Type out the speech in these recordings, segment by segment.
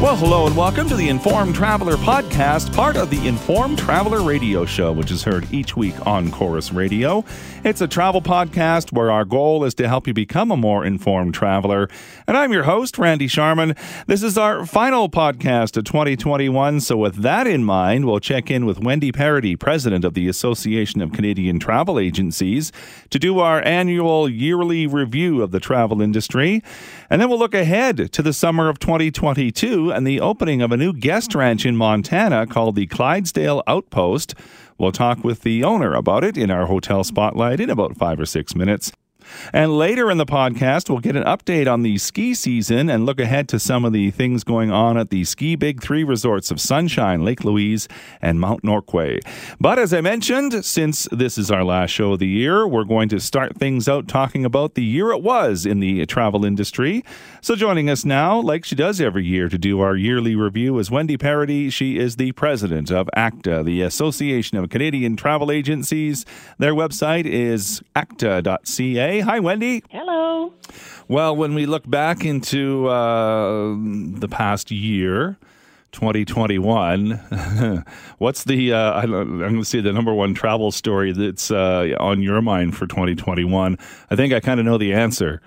Well, hello and welcome to the Informed Traveler podcast, part of the Informed Traveler radio show, which is heard each week on Chorus Radio. It's a travel podcast where our goal is to help you become a more informed traveler. And I'm your host, Randy Sharman. This is our final podcast of 2021. So with that in mind, we'll check in with Wendy Parody, president of the Association of Canadian Travel Agencies, to do our annual yearly review of the travel industry. And then we'll look ahead to the summer of 2022 and the opening of a new guest ranch in Montana called the Clydesdale Outpost. We'll talk with the owner about it in our hotel spotlight in about 5 or 6 minutes. And later in the podcast, we'll get an update on the ski season and look ahead to some of the things going on at the Ski Big 3 resorts of Sunshine, Lake Louise, and Mount Norquay. But as I mentioned, since this is our last show of the year, we're going to start things out talking about the year it was in the travel industry. So joining us now, like she does every year to do our yearly review, is Wendy Parody. She is the president of ACTA, the Association of Canadian Travel Agencies. Their website is acta.ca. Hi, Wendy. Hello. Well, when we look back into the past year, 2021, what's the, I'm going to say the number one travel story that's on your mind for 2021? I think I kind of know the answer.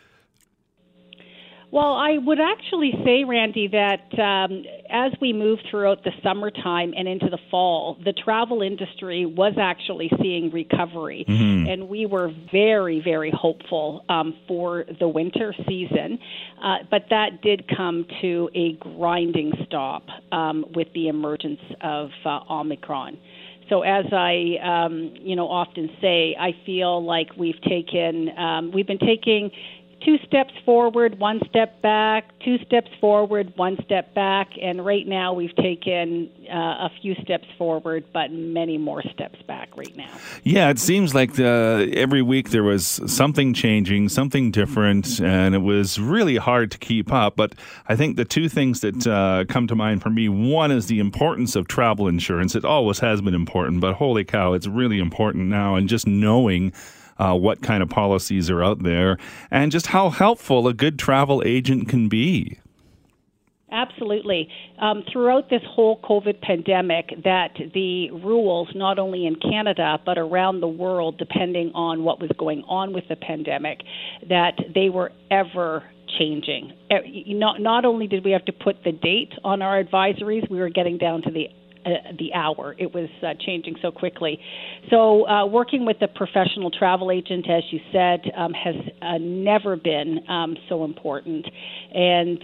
Well, I would actually say, Randy, that as we move throughout the summertime and into the fall, the travel industry was actually seeing recovery. Mm-hmm. And we were very, very hopeful for the winter season. But that did come to a grinding stop with the emergence of Omicron. So as I, often say, I feel like we've been taking 2 steps forward, 1 step back, 2 steps forward, 1 step back, and right now we've taken a few steps forward, but many more steps back right now. Yeah, it seems like every week there was something changing, something different, and it was really hard to keep up. But I think the 2 things that come to mind for me, one is the importance of travel insurance. It always has been important, but holy cow, it's really important now, and just knowing what kind of policies are out there, and just how helpful a good travel agent can be. Absolutely. Throughout this whole COVID pandemic, that the rules, not only in Canada, but around the world, depending on what was going on with the pandemic, that they were ever changing. Not only did we have to put the date on our advisories, we were getting down to the hour. It was changing so quickly. So working with a professional travel agent, as you said, has never been so important. And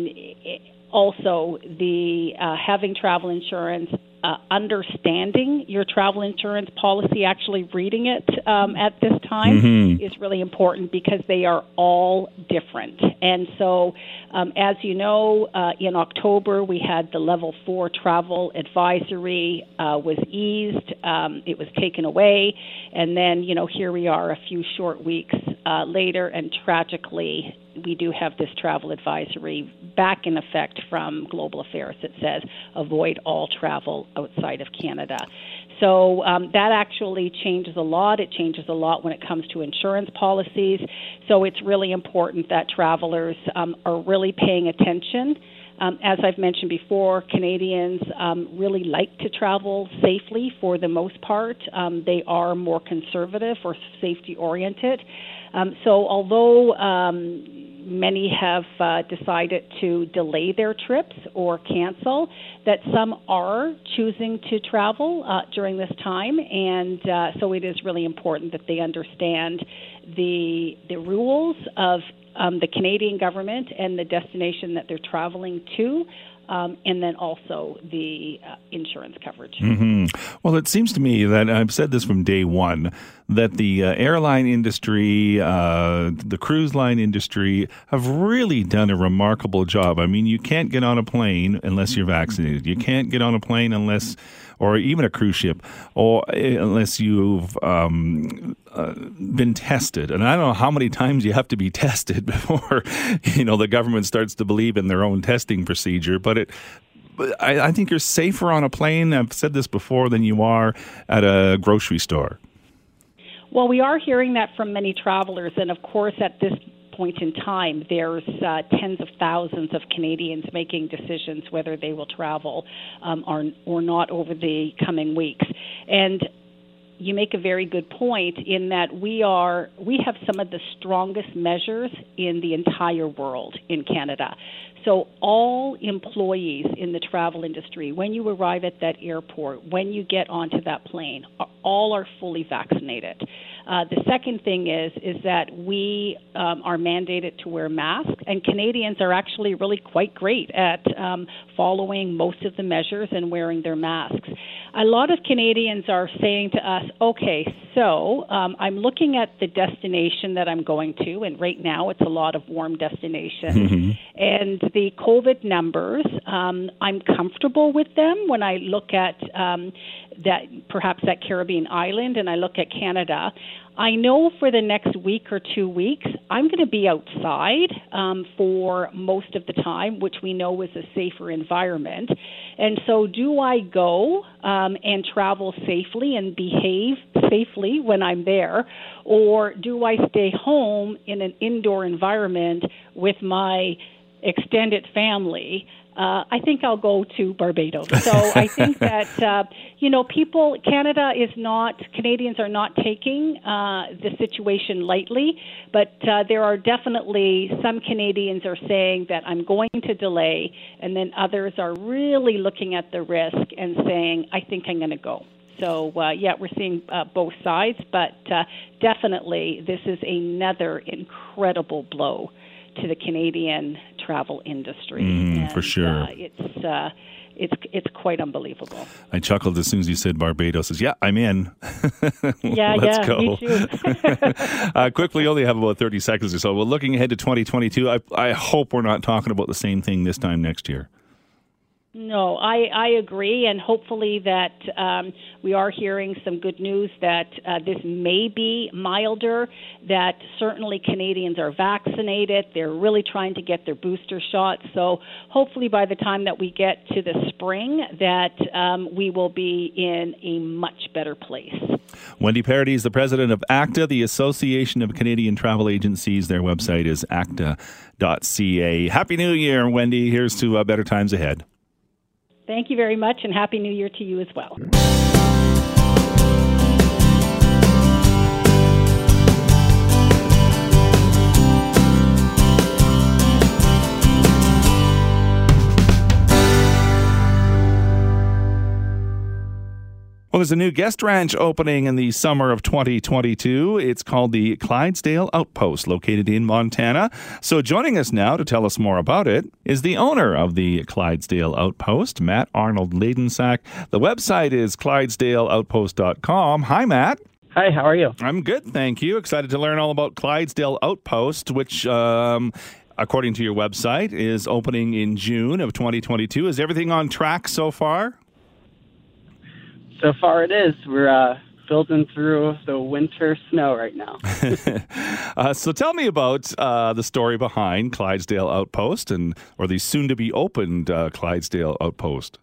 also the having travel insurance, understanding your travel insurance policy, actually reading it at this time is really important because they are all different. And so, as you know, in October we had the Level 4 travel advisory was eased. It was taken away. And then, here we are a few short weeks later, and tragically we do have this travel advisory back in effect from Global Affairs that says avoid all travel outside of Canada. So that actually changes a lot. It changes a lot when it comes to insurance policies. So it's really important that travelers are really paying attention. As I've mentioned before, Canadians really like to travel safely for the most part. They are more conservative or safety-oriented. So although many have decided to delay their trips or cancel, that some are choosing to travel during this time. And so it is really important that they understand the rules of the Canadian government and the destination that they're traveling to, and then also the insurance coverage. Mm-hmm. Well, it seems to me that I've said this from day one, that the airline industry, the cruise line industry have really done a remarkable job. I mean, you can't get on a plane unless you're vaccinated. You can't get on a plane unless, or even a cruise ship, or unless you've been tested. And I don't know how many times you have to be tested before, the government starts to believe in their own testing procedure. But I think you're safer on a plane, I've said this before, than you are at a grocery store. Well, we are hearing that from many travelers, and of course at this point in time, there's tens of thousands of Canadians making decisions whether they will travel or not over the coming weeks. And you make a very good point in that we have some of the strongest measures in the entire world in Canada. So all employees in the travel industry, when you arrive at that airport, when you get onto that plane, all are fully vaccinated. The second thing is that we are mandated to wear masks, and Canadians are actually really quite great at following most of the measures and wearing their masks. A lot of Canadians are saying to us, okay, so I'm looking at the destination that I'm going to, and right now it's a lot of warm destinations, and the COVID numbers, I'm comfortable with them when I look at that Caribbean island and I look at Canada. I know for the next week or 2 weeks, I'm going to be outside for most of the time, which we know is a safer environment. And so do I go and travel safely and behave safely when I'm there, or do I stay home in an indoor environment with my extended family? I think I'll go to Barbados. So I think that, Canadians are not taking the situation lightly, but there are definitely some Canadians are saying that I'm going to delay, and then others are really looking at the risk and saying, I think I'm going to go. So, we're seeing both sides, but definitely this is another incredible blow to the Canadian travel industry. For sure. It's quite unbelievable. I chuckled as soon as you said Barbados. Yeah, I'm in. Let's go. Me too. Quickly, we only have about 30 seconds or so. Well, looking ahead to 2022, I hope we're not talking about the same thing this time next year. No, I agree, and hopefully that we are hearing some good news that this may be milder, that certainly Canadians are vaccinated. They're really trying to get their booster shot. So hopefully by the time that we get to the spring that we will be in a much better place. Wendy Paradis is the president of ACTA, the Association of Canadian Travel Agencies. Their website is acta.ca. Happy New Year, Wendy. Here's to better times ahead. Thank you very much, and Happy New Year to you as well. Well, there's a new guest ranch opening in the summer of 2022. It's called the Clydesdale Outpost, located in Montana. So joining us now to tell us more about it is the owner of the Clydesdale Outpost, Matt Arnold Ladensack. The website is clydesdaleoutpost.com. Hi, Matt. Hi, how are you? I'm good, thank you. Excited to learn all about Clydesdale Outpost, which, according to your website, is opening in June of 2022. Is everything on track so far? So far it is. We're building through the winter snow right now. So tell me about the story behind Clydesdale Outpost or the soon-to-be opened Clydesdale Outpost.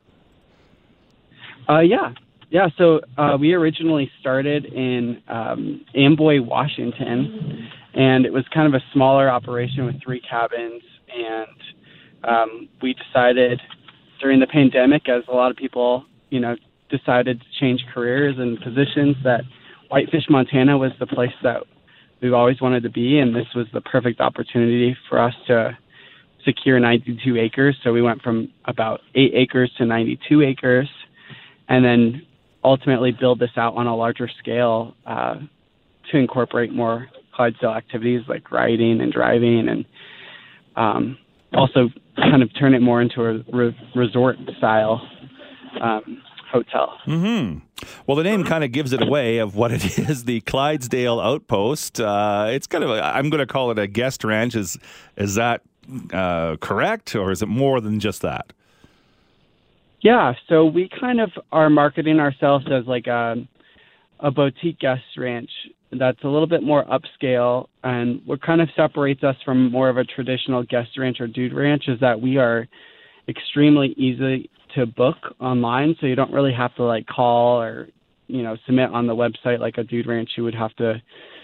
So we originally started in Amboy, Washington, and it was kind of a smaller operation with 3 cabins. And we decided during the pandemic, as a lot of people, decided to change careers and positions, that Whitefish, Montana was the place that we've always wanted to be, and this was the perfect opportunity for us to secure 92 acres. So we went from about 8 acres to 92 acres, and then ultimately build this out on a larger scale to incorporate more Clydesdale activities like riding and driving, and also kind of turn it more into a resort-style hotel. Mm-hmm. Well, the name kind of gives it away of what it is, the Clydesdale Outpost. It's kind of I'm going to call it a guest ranch. Is that correct, or is it more than just that? Yeah, so we kind of are marketing ourselves as like a boutique guest ranch that's a little bit more upscale, and what kind of separates us from more of a traditional guest ranch or dude ranch is that we are extremely easy to book online, so you don't really have to call or submit on the website like a dude ranch. You would have to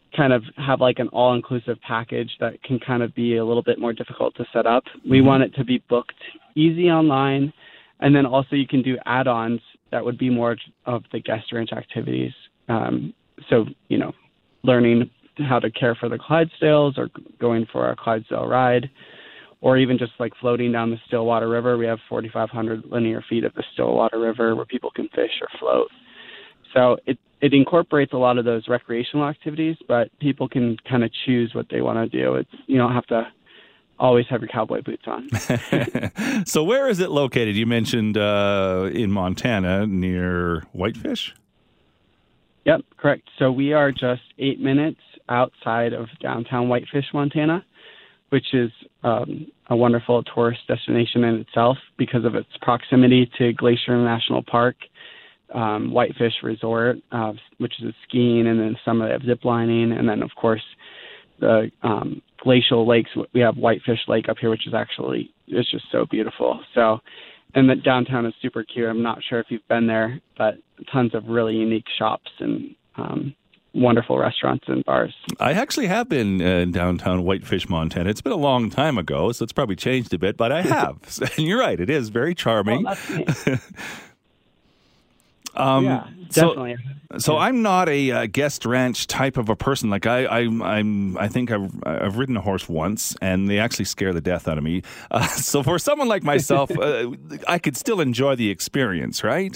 kind of have like an all-inclusive package that can kind of be a little bit more difficult to set up. We want it to be booked easy online, and then also you can do add-ons that would be more of the guest ranch activities. So, learning how to care for the Clydesdales or going for a Clydesdale ride, or even just like floating down the Stillwater River. We have 4,500 linear feet of the Stillwater River where people can fish or float. So it incorporates a lot of those recreational activities, but people can kind of choose what they want to do. You don't have to always have your cowboy boots on. So where is it located? You mentioned in Montana near Whitefish? Yep, correct. So we are just 8 minutes outside of downtown Whitefish, Montana, which is a wonderful tourist destination in itself because of its proximity to Glacier National Park, Whitefish Resort, which is skiing, and then some of the zip lining, and then, of course, the glacial lakes. We have Whitefish Lake up here, which is it's just so beautiful. So, and the downtown is super cute. I'm not sure if you've been there, but tons of really unique shops and wonderful restaurants and bars. I actually have been in downtown Whitefish, Montana. It's been a long time ago, so it's probably changed a bit, but I have. And you're right, it is very charming. Well, that's neat. Yeah, definitely. So I'm not a guest ranch type of a person. Like I think I've ridden a horse once, and they actually scare the death out of me. So for someone like myself, I could still enjoy the experience, right?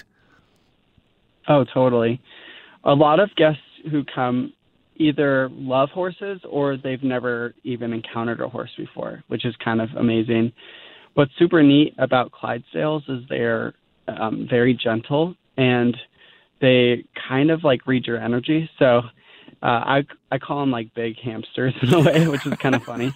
Oh, totally. A lot of guests who come either love horses or they've never even encountered a horse before, which is kind of amazing. What's super neat about Clydesdales is they're very gentle, and they kind of like read your energy. So I call them like big hamsters in a way, which is kind of funny.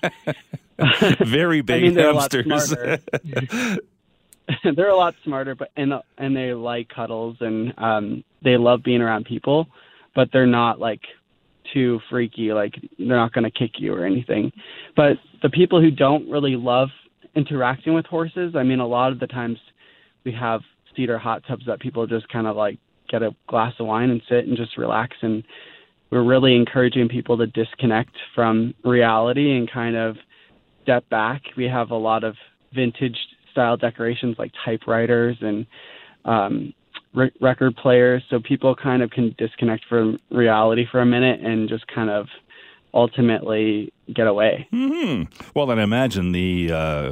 Very big hamsters. They're a lot smarter, but and they like cuddles, and they love being around people, but they're not like too freaky. Like they're not going to kick you or anything. But the people who don't really love interacting with horses, I mean, a lot of the times we have cedar hot tubs that people just kind of like get a glass of wine and sit and just relax. And we're really encouraging people to disconnect from reality and kind of step back. We have a lot of vintage style decorations like typewriters and record players, so people kind of can disconnect from reality for a minute and just kind of ultimately get away. Mm-hmm. Well, then I imagine the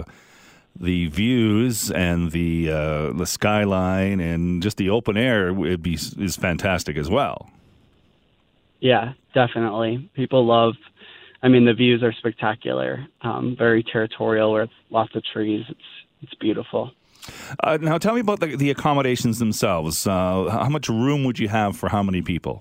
views and the skyline and just the open air is fantastic as well. Yeah, definitely. People love. I mean, the views are spectacular. Very territorial with lots of trees. It's beautiful. Now, tell me about the accommodations themselves. How much room would you have for how many people?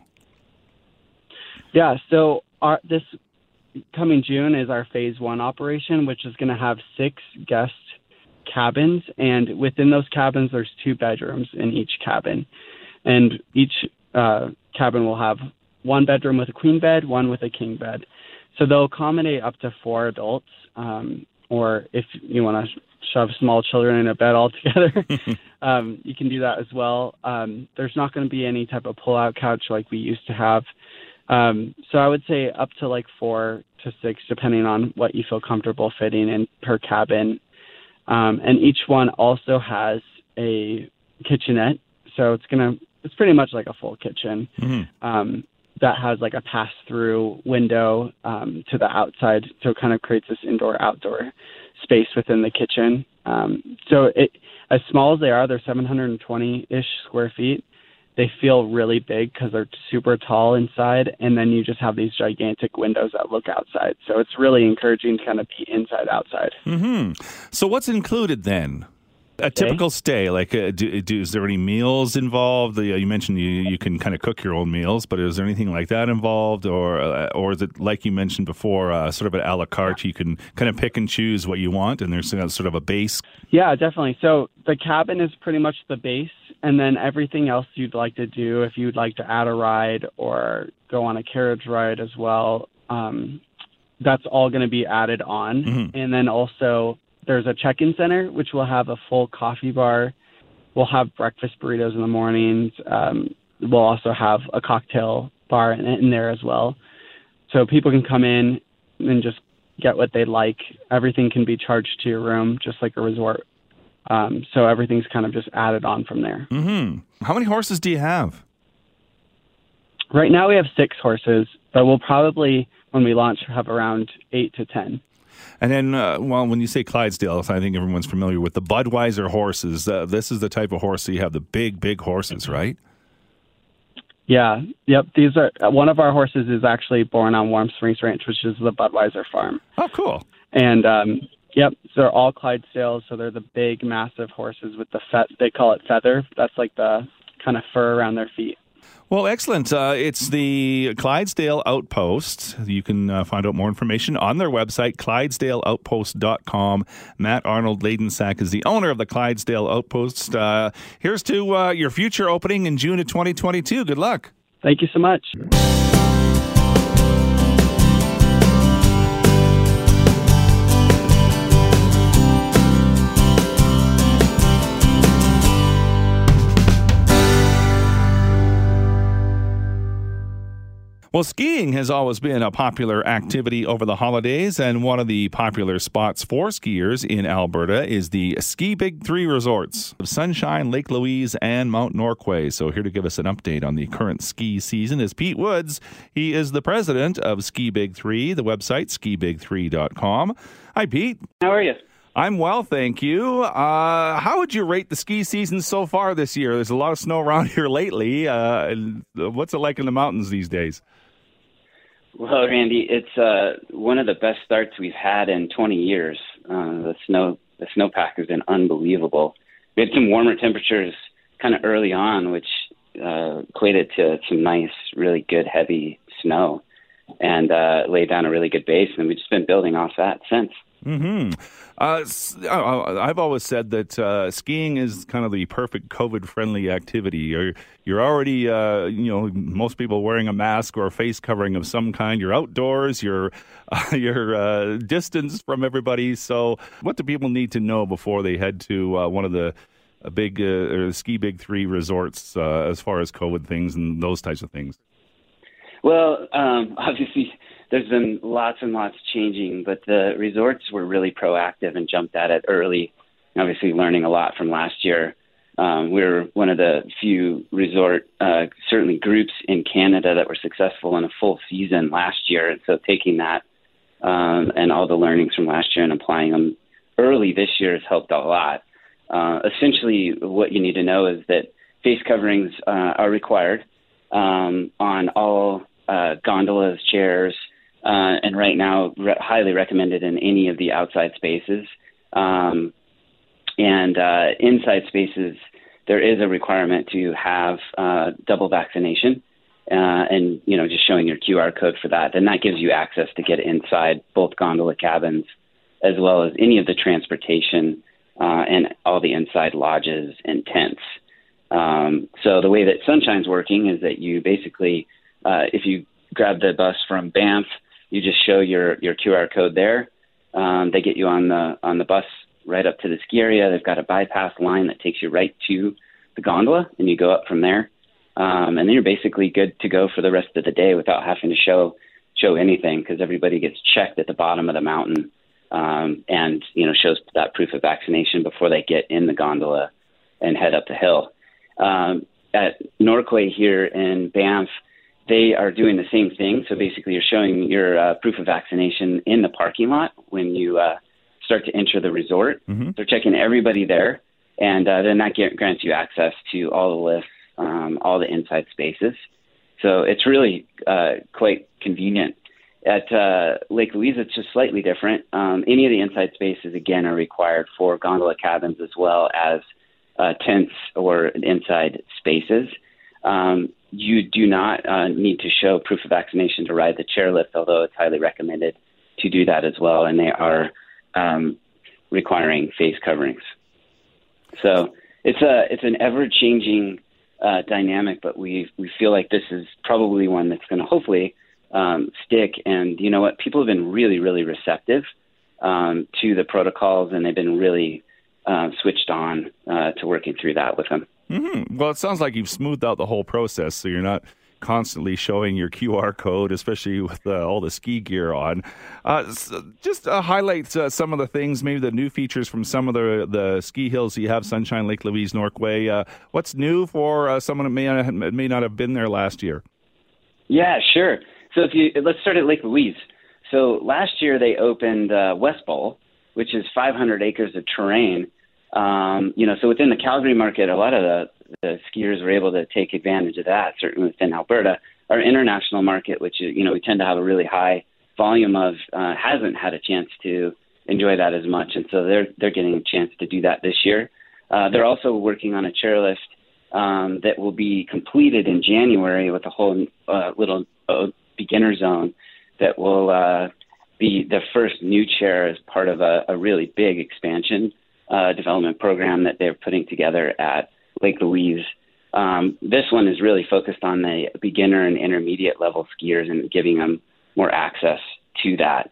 Yeah, so this coming June is our phase 1 operation, which is going to have 6 guest cabins, and within those cabins, there's 2 bedrooms in each cabin, and each cabin will have 1 bedroom with a queen bed, 1 with a king bed. So they'll accommodate up to 4 adults, or if you want to shove small children in a bed all together, you can do that as well. There's not going to be any type of pull-out couch like we used to have. So I would say up to like 4 to 6, depending on what you feel comfortable fitting in per cabin. And each one also has a kitchenette. So it's pretty much like a full kitchen. Mm-hmm. That has like a pass-through window to the outside. So it kind of creates this indoor-outdoor space within the kitchen. So as small as they are, they're 720-ish square feet. They feel really big because they're super tall inside, and then you just have these gigantic windows that look outside. So it's really encouraging to kind of be inside, outside. Mm-hmm. So what's included then? A typical stay, like is there any meals involved? You mentioned you can kind of cook your own meals, but is there anything like that involved, or is it like you mentioned before, sort of an a la carte? You can kind of pick and choose what you want, and there's sort of a base. Yeah, definitely. So the cabin is pretty much the base, and then everything else you'd like to do, if you'd like to add a ride or go on a carriage ride as well, that's all going to be added on, mm-hmm. And then also there's a check-in center, which will have a full coffee bar. We'll have breakfast burritos in the mornings. We'll also have a cocktail bar in there as well. So people can come in and just get what they like. Everything can be charged to your room, just like a resort. So everything's kind of just added on from there. Mm-hmm. How many horses do you have? Right now we have 6 horses, but we'll probably, when we launch, have around 8 to 10. And then, when you say Clydesdale, I think everyone's familiar with the Budweiser horses. This is the type of horse, so you have the big horses, right? Yeah. Yep. These are one of our horses is actually born on Warm Springs Ranch, which is the Budweiser farm. Oh, cool. And yep, so they're all Clydesdales. So they're the big, massive horses with they call it feather. That's like the kind of fur around their feet. Well, excellent. It's the Clydesdale Outpost. You can find out more information on their website, ClydesdaleOutpost.com. Matt Arnold Ladensack is the owner of the Clydesdale Outpost. Here's to your future opening in June of 2022. Good luck. Thank you so much. Well, skiing has always been a popular activity over the holidays, and one of the popular spots for skiers in Alberta is the Ski Big 3 resorts of Sunshine, Lake Louise, and Mount Norquay. So here to give us an update on the current ski season is Pete Woods. He is the president of Ski Big 3, the website skibig3.com. Hi, Pete. How are you? I'm well, thank you. How would you rate the ski season so far this year? There's a lot of snow around here lately. What's it like in the mountains these days? Well, Randy, it's one of the best starts we've had in 20 years. The snowpack has been unbelievable. We had some warmer temperatures kind of early on, which equated to some nice, really good, heavy snow, and laid down a really good base, and we've just been building off that since. Mm-hmm. I've always said that skiing is kind of the perfect COVID-friendly activity. You're already, most people wearing a mask or a face covering of some kind. You're outdoors. You're distanced from everybody. So, what do people need to know before they head to one of the big Ski Big 3 resorts as far as COVID things and those types of things? Well, obviously, there's been lots and lots changing, but the resorts were really proactive and jumped at it early, obviously learning a lot from last year. We're one of the few resort, certainly groups in Canada that were successful in a full season last year. And so taking that and all the learnings from last year and applying them early this year has helped a lot. Essentially, what you need to know is that face coverings are required on all gondolas, chairs, and right now highly recommended in any of the outside spaces. And inside spaces, there is a requirement to have double vaccination and, just showing your QR code for that. Then that gives you access to get inside both gondola cabins as well as any of the transportation and all the inside lodges and tents. So the way that Sunshine's working is that you basically, if you grab the bus from Banff, you just show your QR code there. They get you on the bus right up to the ski area. They've got a bypass line that takes you right to the gondola, and you go up from there. And then you're basically good to go for the rest of the day without having to show anything, because everybody gets checked at the bottom of the mountain and shows that proof of vaccination before they get in the gondola and head up the hill. At Norquay here in Banff, they are doing the same thing. So basically you're showing your proof of vaccination in the parking lot when you start to enter the resort. Mm-hmm. They're checking everybody there, and then that grants you access to all the lifts, all the inside spaces. So it's really quite convenient. At Lake Louise, it's just slightly different. Any of the inside spaces, again, are required for gondola cabins as well as tents or inside spaces. You do not need to show proof of vaccination to ride the chairlift, although it's highly recommended to do that as well, and they are requiring face coverings. So it's an ever-changing dynamic, but we feel like this is probably one that's going to hopefully stick. And you know what? People have been really, really receptive to the protocols, and they've been really switched on to working through that with them. Mm-hmm. Well, it sounds like you've smoothed out the whole process, so you're not constantly showing your QR code, especially with all the ski gear on. Just highlight some of the things, maybe the new features from some of the ski hills you have, Sunshine, Lake Louise, Norquay. What's new for someone that may not have been there last year? Yeah, sure. So let's start at Lake Louise. So last year they opened West Bowl, which is 500 acres of terrain. So within the Calgary market, a lot of the skiers were able to take advantage of that, certainly within Alberta. Our international market, which, we tend to have a really high volume of, hasn't had a chance to enjoy that as much. And so they're getting a chance to do that this year. They're also working on a chairlift that will be completed in January with a whole little beginner zone that will be the first new chair as part of a really big expansion development program that they're putting together at Lake Louise. This one is really focused on the beginner and intermediate level skiers and giving them more access to that.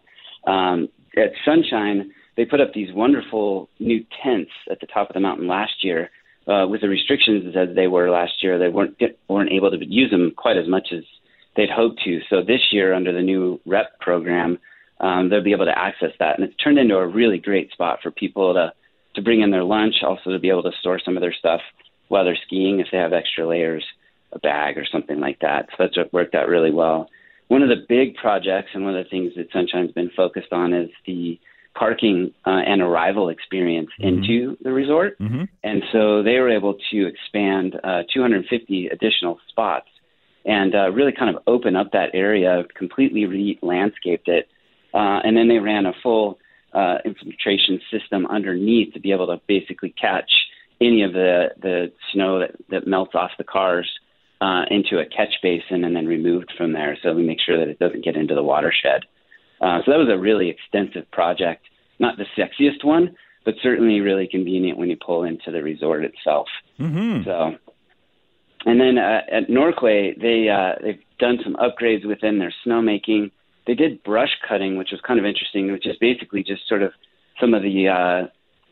At Sunshine, they put up these wonderful new tents at the top of the mountain last year. With the restrictions as they were last year, they weren't able to use them quite as much as they'd hoped to. So this year, under the new REP program, they'll be able to access that. And it's turned into a really great spot for people to bring in their lunch, also to be able to store some of their stuff while they're skiing if they have extra layers, a bag or something like that. So that's worked out really well. One of the big projects and one of the things that Sunshine's been focused on is the parking and arrival experience into the resort. Mm-hmm. And so they were able to expand 250 additional spots and really kind of open up that area, completely re-landscaped it. And then they ran a full infiltration system underneath to be able to basically catch any of the snow that melts off the cars into a catch basin and then removed from there. So we make sure that it doesn't get into the watershed. So that was a really extensive project, not the sexiest one, but certainly really convenient when you pull into the resort itself. Mm-hmm. So, and then at Norquay, they've done some upgrades within their snowmaking. They did brush cutting, which was kind of interesting, which is basically just sort of some of the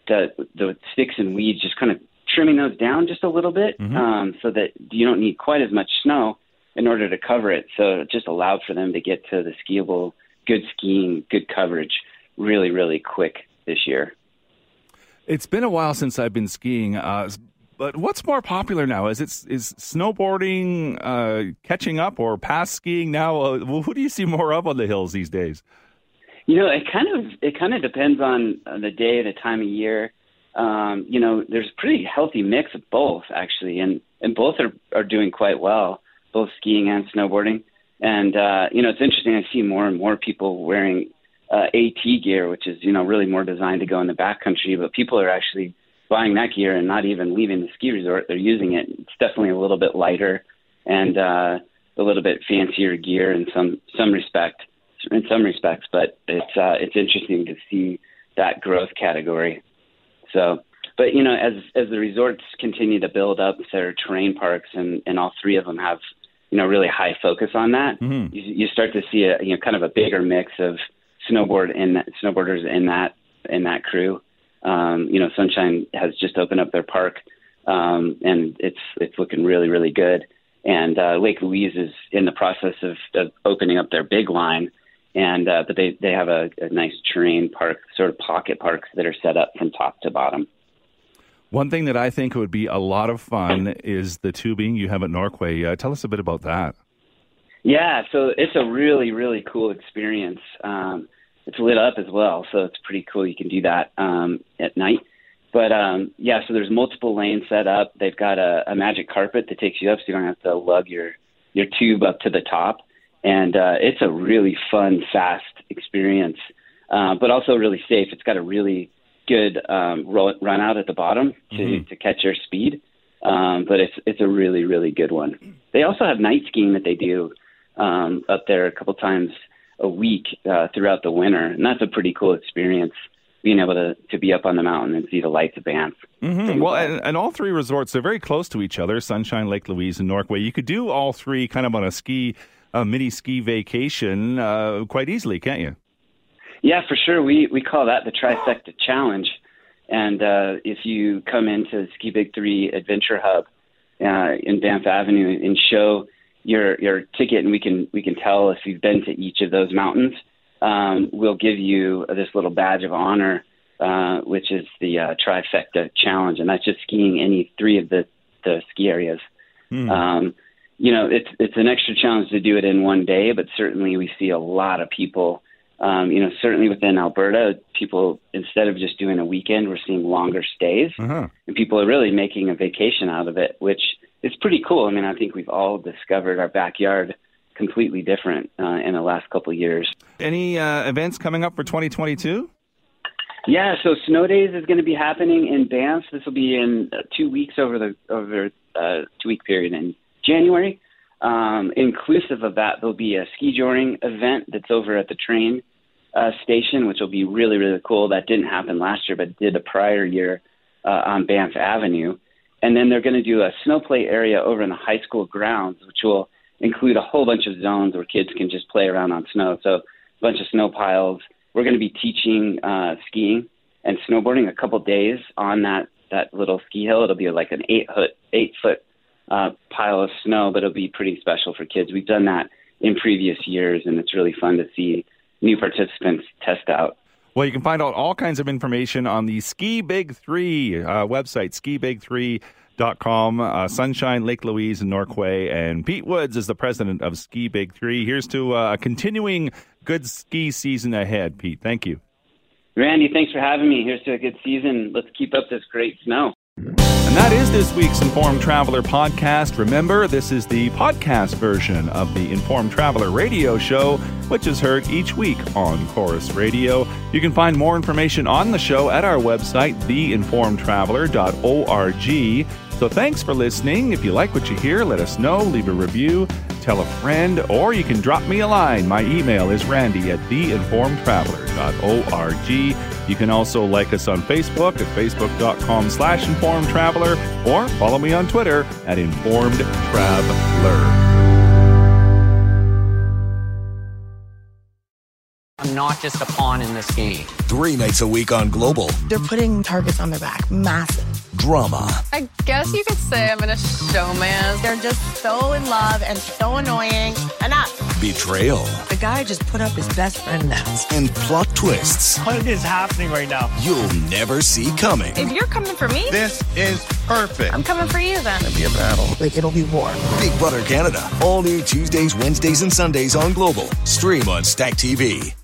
sticks and weeds, just kind of trimming those down just a little bit, so that you don't need quite as much snow in order to cover it. So it just allowed for them to get to the skiable, good skiing, good coverage really, really quick this year. It's been a while since I've been skiing, but what's more popular now? Is snowboarding catching up or past skiing now? Who do you see more of on the hills these days? It kind of depends on the day, the time of year. There's a pretty healthy mix of both, actually, and both are doing quite well, both skiing and snowboarding. And, it's interesting. I see more and more people wearing AT gear, which is, really more designed to go in the backcountry, but people are actually buying that gear and not even leaving the ski resort. They're using it. It's definitely a little bit lighter and a little bit fancier gear in some respects, but it's interesting to see that growth category. So, but as the resorts continue to build up their terrain parks, and all three of them have really high focus on that, you start to see a kind of a bigger mix of snowboarders in that crew. Sunshine has just opened up their park, and it's looking really, really good. And Lake Louise is in the process of opening up their big line. And but they have a nice terrain park, sort of pocket parks that are set up from top to bottom. One thing that I think would be a lot of fun is the tubing you have at Norquay. Tell us a bit about that. Yeah, so it's a really, really cool experience. It's lit up as well, so it's pretty cool. You can do that at night. But, so there's multiple lanes set up. They've got a magic carpet that takes you up so you don't have to lug your tube up to the top. And it's a really fun, fast experience, but also really safe. It's got a really good run out at the bottom to catch your speed, but it's a really, really good one. They also have night skiing that they do up there a couple times a week throughout the winter, and that's a pretty cool experience, being able to be up on the mountain and see the lights of Banff. Mm-hmm. Well, and all three resorts are very close to each other, Sunshine, Lake Louise, and Norquay. You could do all three kind of on a mini ski vacation quite easily, can't you? Yeah, for sure. We call that the Trifecta Challenge. And if you come into Ski Big 3 Adventure Hub in Banff Avenue and show your ticket, and we can tell if you've been to each of those mountains. We'll give you this little badge of honor, which is the Trifecta Challenge, and that's just skiing any 3 of the ski areas. It's an extra challenge to do it in one day, but certainly we see a lot of people, certainly within Alberta, people, instead of just doing a weekend, we're seeing longer stays, and people are really making a vacation out of it, which is pretty cool. I mean, I think we've all discovered our backyard completely different in the last couple of years. Any events coming up for 2022? Yeah, so Snow Days is going to be happening in Banff. This will be in 2 weeks over a 2-week period in January. Inclusive of that, there'll be a ski joring event that's over at the train station, which will be really, really cool. That didn't happen last year, but did the prior year on Banff Avenue. And then they're going to do a snow play area over in the high school grounds, which will include a whole bunch of zones where kids can just play around on snow. So a bunch of snow piles. We're going to be teaching skiing and snowboarding a couple days on that little ski hill. It'll be like an 8-foot pile of snow, but it'll be pretty special for kids. We've done that in previous years, and it's really fun to see new participants test out. Well, you can find out all kinds of information on the Ski Big 3 website, skibig3.com. Sunshine, Lake Louise, and Norquay. And Pete Woods is the president of Ski Big 3. Here's to a continuing good ski season ahead, Pete. Thank you. Randy, thanks for having me. Here's to a good season. Let's keep up this great snow. And that is this week's Informed Traveler podcast. Remember, this is the podcast version of the Informed Traveler radio show, which is heard each week on Chorus Radio. You can find more information on the show at our website, theinformedtraveler.org. So thanks for listening. If you like what you hear, let us know, leave a review, tell a friend, or you can drop me a line. My email is randy@theinformedtraveler.org. You can also like us on Facebook at facebook.com/informedtraveler, or follow me on Twitter at informedtraveler. I'm not just a pawn in this game. 3 nights a week on Global. They're putting targets on their back. Massive. Drama. I guess you could say I'm in a showman. They're just so in love and so annoying. Enough. Betrayal. The guy just put up his best friend now. And plot twists. What is happening right now? You'll never see coming. If you're coming for me, This is perfect. I'm coming for you then. It'll be a battle. Like, it'll be war. Big Brother Canada. All new Tuesdays, Wednesdays, and Sundays on Global. Stream on Stack TV.